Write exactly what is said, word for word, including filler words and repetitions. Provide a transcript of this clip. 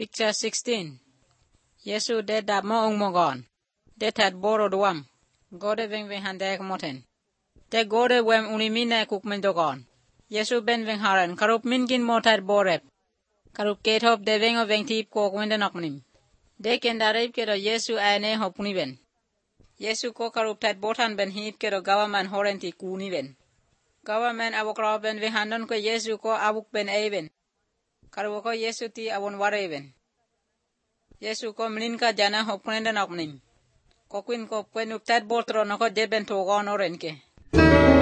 Picture sixteen. Yesu de dab mo ong mogon. De tad boro duam. Gode veng veng handek moten. De gode wem unimine kuk mendogon. Yesu ben veng haran karup mingin motad borep. Karup ketop de veng o veng tip kok wendenoknim. De kendarip kedo Yesu ane hopuni ben. Yesu ko karup tad botan ben hip kedo gawaman horenti kuni ben. Gawaman abokra ben veng handon ko Yesu ko abuk ben eben. Karup ko Yesu ti abon ware ben. Yesu ko mlinka jana hopkunenda noknim. Kokwin ko kwenup tad botro noko deben togon orenke.